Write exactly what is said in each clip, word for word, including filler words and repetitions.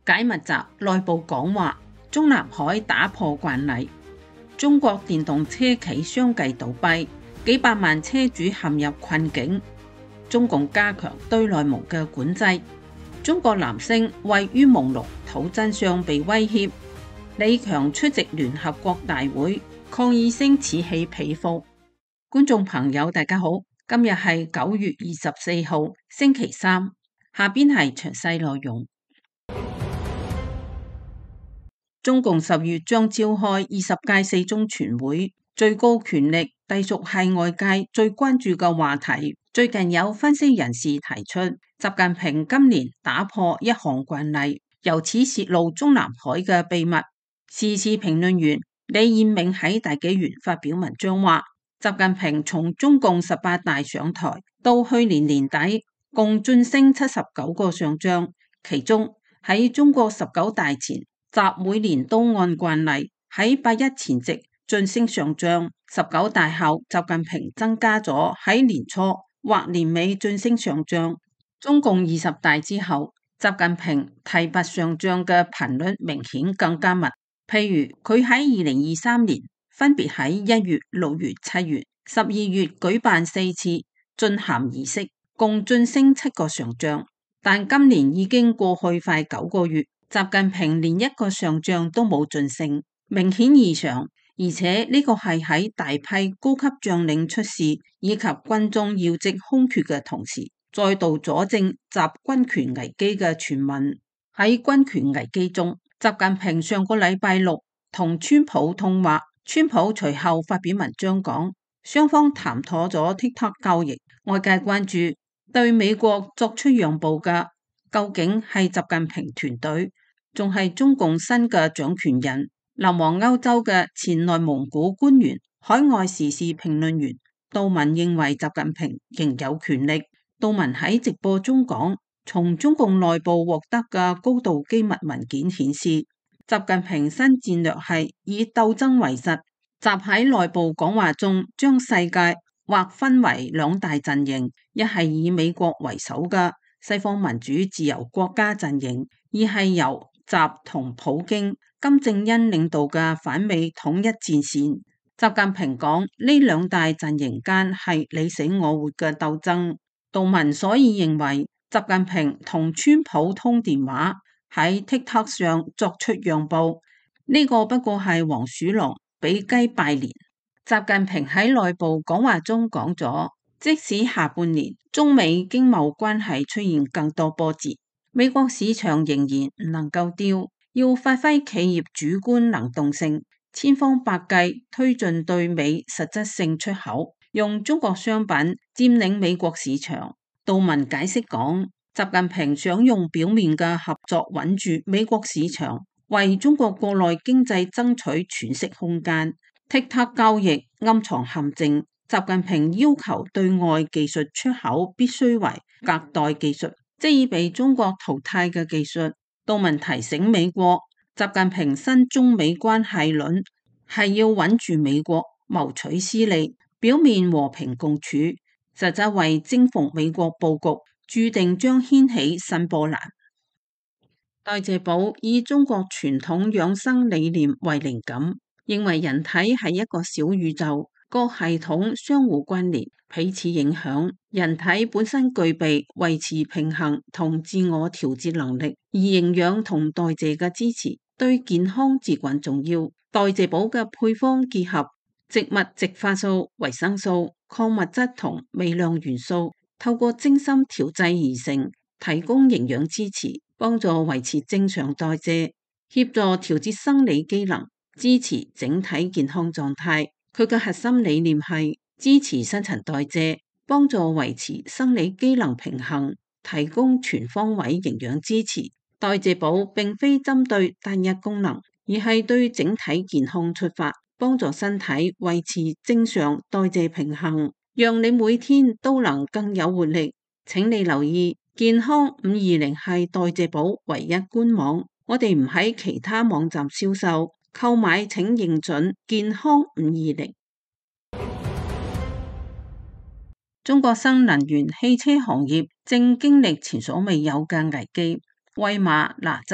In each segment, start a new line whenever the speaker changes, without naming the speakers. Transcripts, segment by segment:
解密集內部講話，中南海打破慣例，中國電動車企相繼倒閉，幾百萬車主陷入困境。中共加強對內蒙嘅管制，中國男星位於蒙龍討真相被威脅。李強出席聯合國大會，抗議聲此起彼伏。觀眾朋友大家好，今日係九月二十四號星期三，下邊係詳細內容。中共十月將召開二十屆四中全會，最高權力隸屬係外界最關注嘅話題。最近有分析人士提出，習近平今年打破一項慣例，由此泄露中南海嘅秘密。時事評論員李彥銘喺大紀元發表文章話，習近平從中共十八大上台到去年年底，共晉升七十九個上將，其中喺中國十九大前，習每年都按慣例喺八一前夕晉升上將，十九大後習近平增加咗喺年初或年尾晉升上將。中共二十大之後，習近平提拔上將嘅頻率明顯更加密。譬如佢喺二零二三年分別喺一月、六月、七月、十二月舉辦四次晉銜儀式，共晉升七個上將。但今年已經過去快九個月，習近平連一個上將都冇晉升，明顯異常。而且呢個係喺大批高級將領出事以及軍中要職空缺嘅同時，再度佐證習軍權危機嘅傳聞。喺軍權危機中，習近平上個禮拜六同川普通話，川普隨後發表文章講，雙方談妥咗 TikTok 交易。外界關注對美國作出讓步嘅究竟係習近平團隊，仲係中共新嘅掌權人？流亡歐洲嘅前內蒙古官員、海外時事評論員杜文認為習近平仍有權力。杜文喺直播中講，從中共內部獲得嘅高度機密文件顯示，習近平新戰略係以鬥爭為實。習喺內部講話中將世界劃分為兩大陣營，一係以美國為首嘅西方民主自由國家陣營，二係由習同普京、金正恩領導嘅反美統一戰線。習近平講，呢兩大陣營間係你死我活嘅鬥爭。杜文所以認為習近平同川普通電話，喺 TikTok 上作出讓步，呢、這個不過係黃鼠狼俾雞拜年。習近平喺內部講話中講咗，即使下半年中美經貿關係出現更多波折，美國市場仍然唔能夠丟，要發揮企業主觀能動性，千方百計推進對美實質性出口，用中國商品佔領美國市場。杜文解釋講，習近平想用表面嘅合作穩住美國市場，為中國國內經濟爭取喘息空間。TikTok 交易暗藏陷阱，習近平要求對外技術出口必須為隔代技術，即已被中國淘汰嘅技術。杜文提醒美國，習近平新中美關係論係要穩住美國，謀取私利，表面和平共處，實際為征服美國佈局，注定將掀起新波瀾。代謝寶以中國傳統養生理念為靈感，認為人體係一個小宇宙，各系統相互關聯，彼此影響。人體本身具備維持平衡同自我調節能力，而營養同代謝嘅支持對健康至關重要。代謝寶嘅配方結合植物植化素、維生素、礦物質同微量元素，透過精心調製而成，提供營養支持，幫助維持正常代謝，協助調節生理機能，支持整體健康狀態。佢嘅核心理念係支持新陳代謝，幫助維持生理機能平衡，提供全方位營養支持。代謝寶並非針對單一功能，而係對整體健康出發，幫助身體維持正常代謝平衡，讓你每天都能更有活力。請你留意，健康五二零係代謝寶唯一官網，我哋唔喺其他網站銷售。購買請認準健康五二零。中國新能源汽車行業正經歷前所未有嘅危機。威馬、哪吒、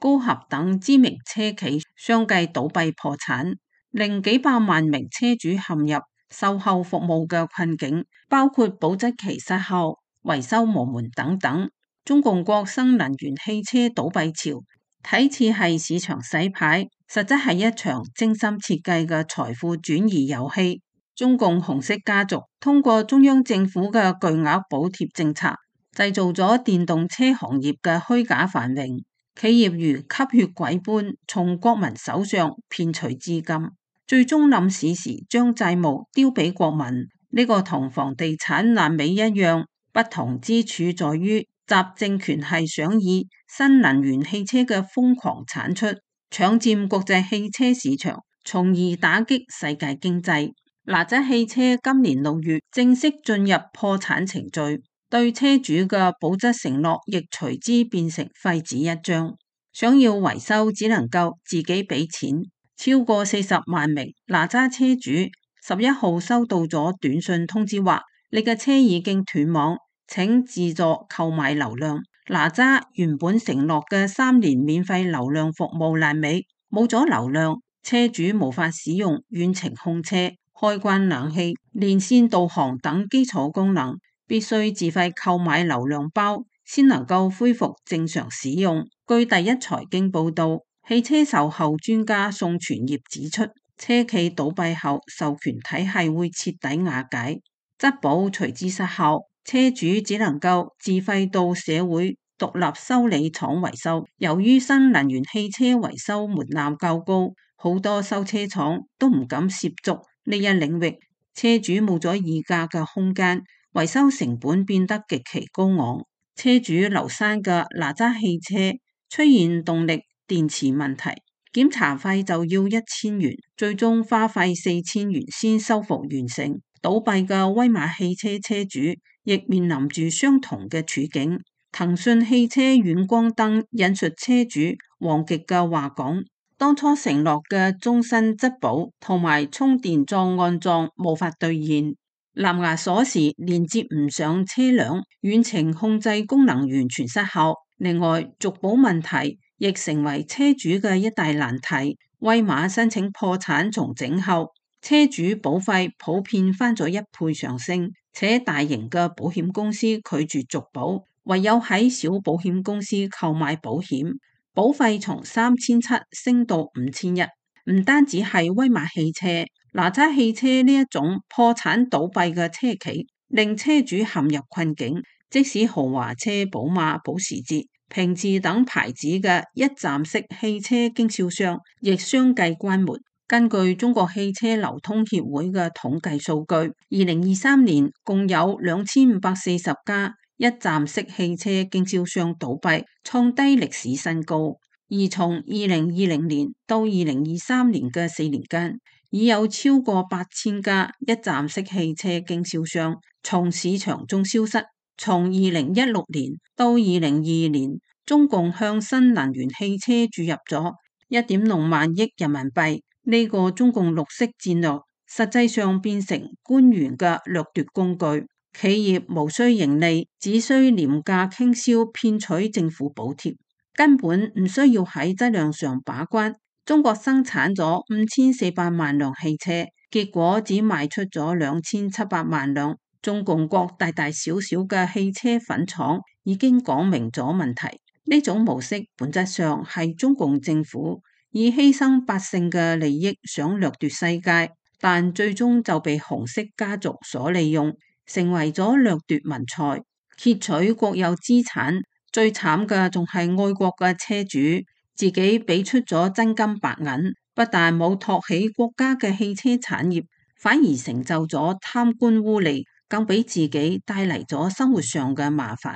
高合等知名車企相繼倒閉破產，令幾百萬名車主陷入售後服務嘅困境，包括保質期失效、維修無門等等。中共國新能源汽車倒閉潮睇似係市場洗牌，實質係一場精心設計嘅財富轉移遊戲。中共紅色家族通過中央政府嘅巨額補貼政策，製造咗電動車行業嘅虛假繁榮，企業如吸血鬼般從國民手上騙取資金，最終冧市時將債務丟俾國民。呢、這個同房地產爛尾一樣，不同之處在於習政權係想以新能源汽車嘅瘋狂產出，搶佔國際汽車市場，從而打擊世界經濟。哪吒汽車今年六月正式進入破產程序，對車主嘅保質承諾亦隨之變成廢紙一張。想要維修只能夠自己俾錢。超過四十萬名哪吒車主十一號收到咗短信通知，話你嘅車已經斷網，請自助購買流量。哪吒原本承諾嘅三年免費流量服務爛尾，冇咗流量，車主無法使用遠程控車、開關冷氣、連線導航等基礎功能，必須自費購買流量包，先能夠恢復正常使用。據第一財經報道，汽車售後專家宋傳業指出，車企倒閉後，授權體系會徹底瓦解，質保隨之失效，車主只能夠自費到社會獨立修理廠維修。由於新能源汽車維修門檻較高，好多修車廠都唔敢涉足呢一領域，車主冇咗議價嘅空間，維修成本變得極其高昂。車主劉山嘅哪吒汽車出現動力電池問題，檢查費就要一千元，最終花費四千元先修復完成。倒閉嘅威馬汽車車主亦面臨住相同嘅處境。騰訊汽車遠光燈引述車主王極嘅話講，當初承諾嘅終身質保同埋充電樁安裝無法兌現，藍牙鎖匙連接唔上車輛，遠程控制功能完全失效。另外，續保問題亦成為車主嘅一大難題。威馬申請破產重整後，車主保費普遍翻咗一倍上升，且大型嘅保險公司拒絕續保，唯有喺小保險公司購買保險。保費從三千七升到五千一，唔單止係威馬汽車、哪吒汽車呢一種破產倒閉嘅車企，令車主陷入困境。即使豪華車寶馬、保時捷、平治等牌子嘅一站式汽車經銷商，亦相繼關門。根據中國汽車流通協會嘅統計數據，二零二三年共有兩千五百四十家一站式汽車經銷商倒閉，創低歷史新高。而從二零二零年到二零二三年嘅四年間，已有超過八千家一站式汽車經銷商從市場中消失。從二零一六年到二零二二年，中共向新能源汽車注入咗一點六萬億人民幣。呢個中共綠色戰略實際上變成官員嘅掠奪工具。企業無需盈利，只需廉價傾銷騙取政府補貼，根本唔需要喺質量上把關。中國生產咗五千四百萬輛汽車，結果只賣出咗兩千七百萬輛。中共國大大小小嘅汽車粉廠已經講明咗問題。呢種模式本質上係中共政府以犧牲百姓嘅利益想掠奪世界，但最終就被紅色家族所利用，成為咗掠奪民財、竊取國有資產。最慘嘅仲係愛國嘅車主，自己俾出咗真金白銀，不但冇托起國家嘅汽車產業，反而成就咗貪官污吏，更俾自己帶嚟咗生活上嘅麻煩。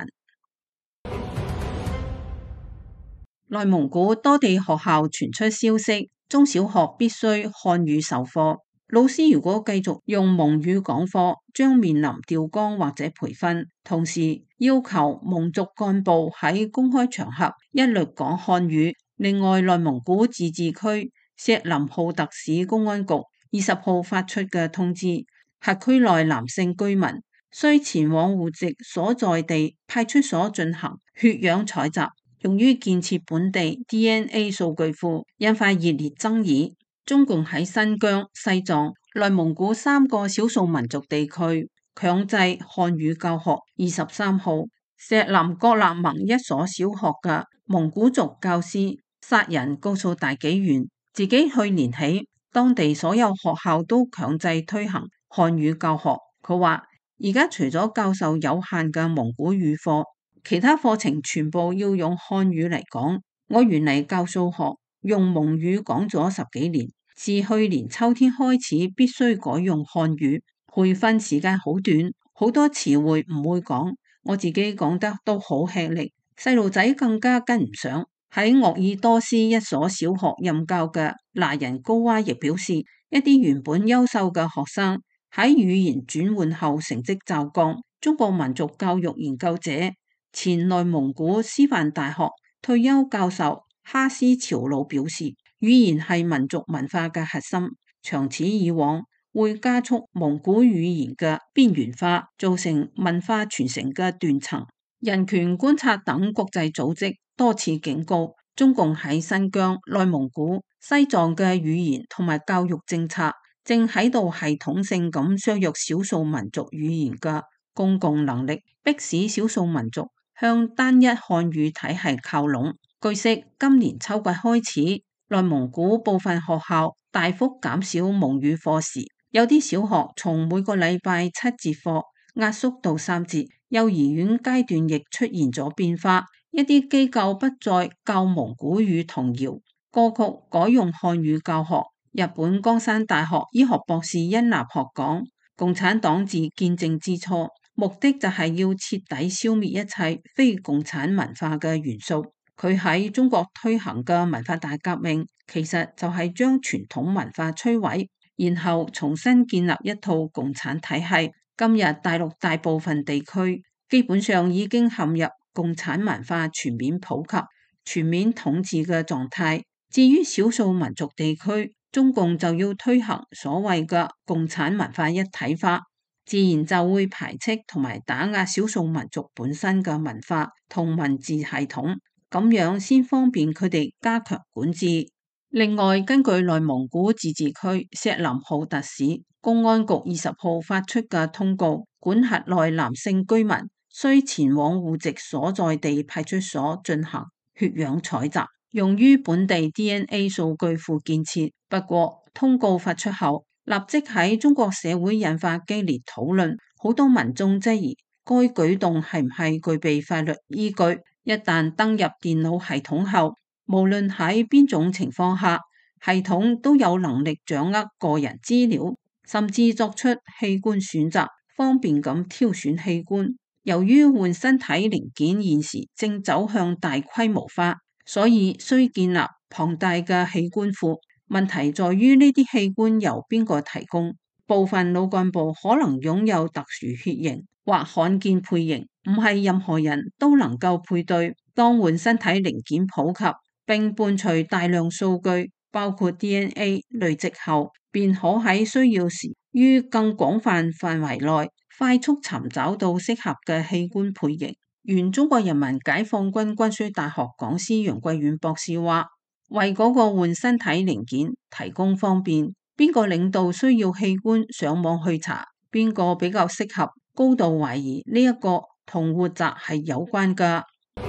內蒙古多地學校傳出消息，中小學必須漢語授課。老師如果繼續用蒙語講課，將面臨調崗或者培訓。同時要求蒙族幹部喺公開場合一律講漢語。另外，內蒙古自治區錫林浩特市公安局二十號發出嘅通知，轄區內男性居民需前往戶籍所在地派出所進行血樣採集。 用於建設本地 D N A 數據庫，引發熱烈爭議。中共喺新疆、西藏、內蒙古三個少數民族地區強制漢語教學。二十三號，石林國立盟一所小學嘅蒙古族教師殺人，告訴大紀元，自己去年起，當地所有學校都強制推行漢語教學。佢話而家除咗教授有限嘅蒙古語課，其他課程全部要用漢語嚟講。我原嚟教數學，用蒙語講咗十幾年，自去年秋天開始必須改用漢語，培訓時間好短，好多詞彙唔會講，我自己講得都好吃力，細路仔更加跟唔上。喺鄂爾多斯一所小學任教嘅那人高娃亦表示，一啲原本優秀嘅學生喺語言轉換後成績驟降。中國民族教育研究者、前內蒙古師範大學退休教授哈斯朝魯表示，語言係民族文化嘅核心，長此以往會加速蒙古語言嘅邊緣化，造成文化傳承嘅斷層。人權觀察等國際組織多次警告，中共喺新疆、內蒙古、西藏嘅語言同埋教育政策正喺度系統性咁削弱少數民族語言嘅公共能力，迫使少數民族向單一漢語體系靠攏。據悉，今年秋季開始，內蒙古部分學校大幅減少蒙語課時，有啲小學從每個禮拜七節課壓縮到三節，幼兒園階段亦出現咗變化，一啲機構不再教蒙古語童謠歌曲，改用漢語教學。日本江山大學醫學博士殷立學講，共產黨自建政之初，目的就係要徹底消滅一切非共產文化嘅元素。佢喺中國推行嘅文化大革命，其實就係將傳統文化摧毀，然後重新建立一套共產體系。今日大陸大部分地區基本上已經陷入共產文化全面普及、全面統治嘅狀態。至於少數民族地區，中共就要推行所謂嘅共產文化一體化，自然就會排斥同埋打壓少數民族本身嘅文化同文字系統，咁樣先方便佢哋加強管治。另外，根據內蒙古自治區錫林浩特市公安局二十號發出嘅通告，管轄內男性居民需前往戶籍所在地派出所進行血樣採集，用於本地 D N A 數據庫建設。不過，通告發出後，立即喺中國社會引發激烈討論，好多民眾質疑該舉動係唔係具備法律依據。一旦登入電腦系統後，無論喺邊種情況下，系統都有能力掌握個人資料，甚至作出器官選擇，方便咁挑選器官。由於換身體零件現時正走向大規模化，所以需建立龐大嘅器官庫。問題在於呢啲器官由邊個提供？部分腦幹部可能擁有特殊血型或罕見配型，唔係任何人都能夠配對。當換身體零件普及並伴隨大量數據，包括 D N A 累積後，便可喺需要時於更廣泛範圍內快速尋找到適合嘅器官配型。原中國人民解放軍軍需大學講師楊貴遠博士話，為嗰個換身體零件提供方便，邊個領導需要器官上網去查，邊個比較適合，高度懷疑呢一個同活摘係有關噶。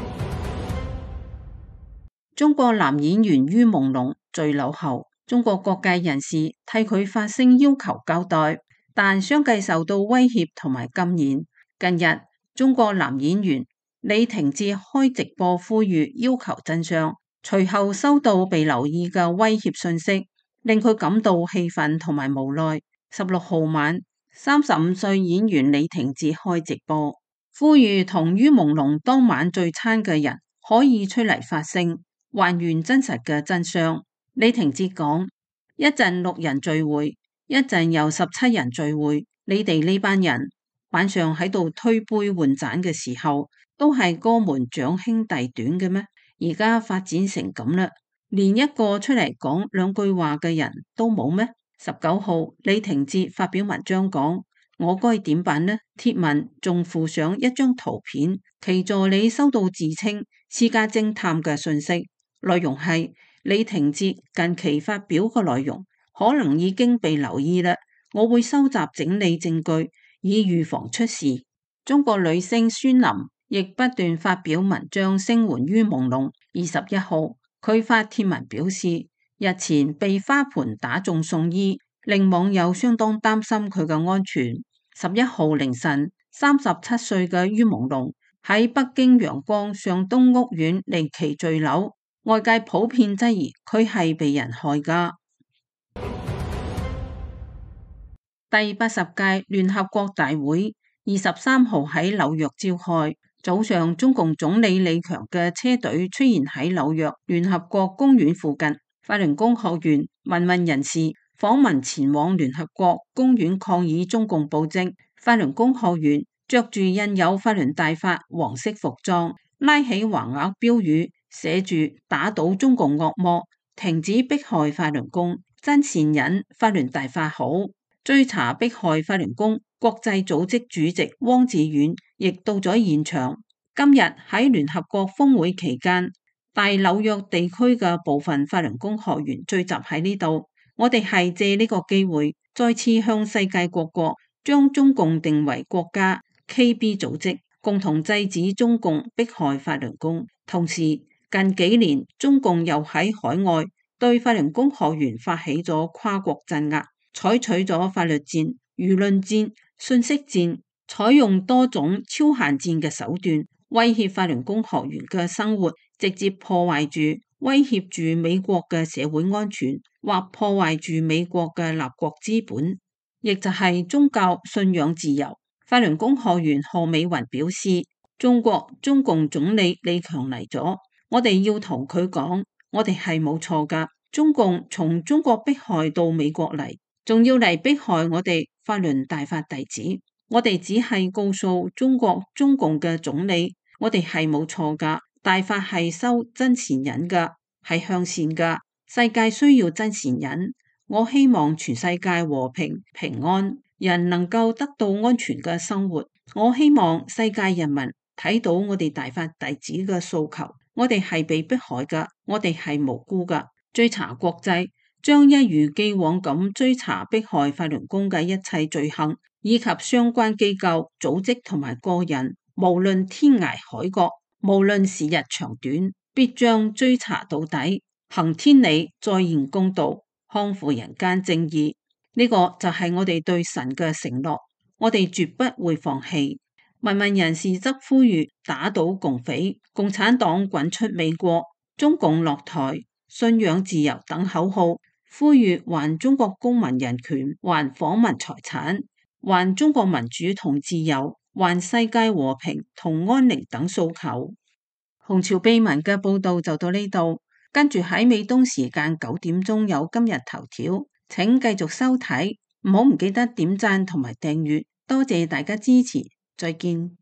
中國男演員于朦朧墜樓後，中國各界人士替佢發聲要求交代，但相繼受到威脅同埋禁言。近日，中國男演員李廷智開直播呼籲要求真相，隨後收到被留意嘅威脅信息，令佢感到氣憤同埋無奈。十六號晚，三十五歲演員李廷智開直播，呼籲同于朦朧當晚聚餐嘅人可以出嚟發聲，還原真實嘅真相。李廷智講：一陣六人聚會，一陣又十七人聚會，你哋呢班人晚上喺度推杯換盞嘅時候，都係哥們長兄弟短嘅咩？而家發展成咁啦，連一個出嚟講兩句話嘅人都冇咩？十九號，李廷智發表文章講：我該點辦呢？貼文仲附上一張圖片，其助理收到自稱私家偵探嘅信息，內容係李廷哲近期發表嘅內容可能已經被留意啦，我會收集整理證據以預防出事。中國女星孫琳亦不斷發表文章聲援于朦朧。二十一號，佢發帖文表示，日前被花盆打中送醫，令網友相當擔心佢嘅安全。十一號凌晨，三十七歲嘅于朦朧喺北京陽光上東屋苑離奇墜樓，外界普遍質疑佢係被人害噶。第八十屆聯合國大會二十三號喺紐約召開，早上中共總理李強嘅車隊出現喺紐約聯合國公園附近，法輪功學員、民運人士訪問前往聯合國公園抗議中共暴政。法輪功學員着住印有法輪大法黃色服裝，拉起橫額標語，寫住打倒中共惡魔，停止迫害法輪功，真善忍，法輪大法好。追查迫害法輪功國際組織主席汪志遠亦到咗現場。今日喺聯合國峰會期間，大紐約地區嘅部分法輪功學員聚集喺呢度。我哋係借呢個機會，再次向世界各國將中共定為國家 K B 組織，共同制止中共迫害法輪功。同時，近幾年中共又喺海外對法輪功學員發起咗跨國鎮壓，採取咗法律戰、輿論戰、信息戰，採用多種超限戰嘅手段，威脅法輪功學員嘅生活，直接破壞住、威脅住美國嘅社會安全，或破壞住美國嘅立國資本，亦就係宗教信仰自由。法輪功學員賀美雲表示，中國中共總理李強嚟咗，我哋要同佢講，我哋係冇錯噶，中共從中國迫害到美國嚟，仲要嚟迫害我哋法輪大法弟子，我哋只係告訴中國中共嘅總理，我哋係冇錯噶，大法係修真善忍噶，係向善噶，世界需要真善忍。我希望全世界和平平安，人能夠得到安全嘅生活。我希望世界人民睇到我哋大法弟子嘅訴求，我哋係被迫害噶，我哋係無辜噶。追查國際將一如既往咁追查迫害法輪功嘅一切罪行，以及相關機構、組織同埋個人，無論天涯海角，無論時日長短，必將追查到底，行天理，再現公道，匡扶人間正義。呢、這個就係我哋對神嘅承諾，我哋絕不會放棄。民運人士則呼籲打倒共匪、共產黨滾出美國、中共落台、信仰自由等口號，呼籲還中國公民人權、還訪民財產、還中國民主同自由、還世界和平同安寧等訴求。紅潮秘聞嘅報道就到呢度，跟住喺美東時間九點鐘有今日頭條，請繼續收睇，唔好唔記得點讚同埋訂閱，多謝大家支持，再見。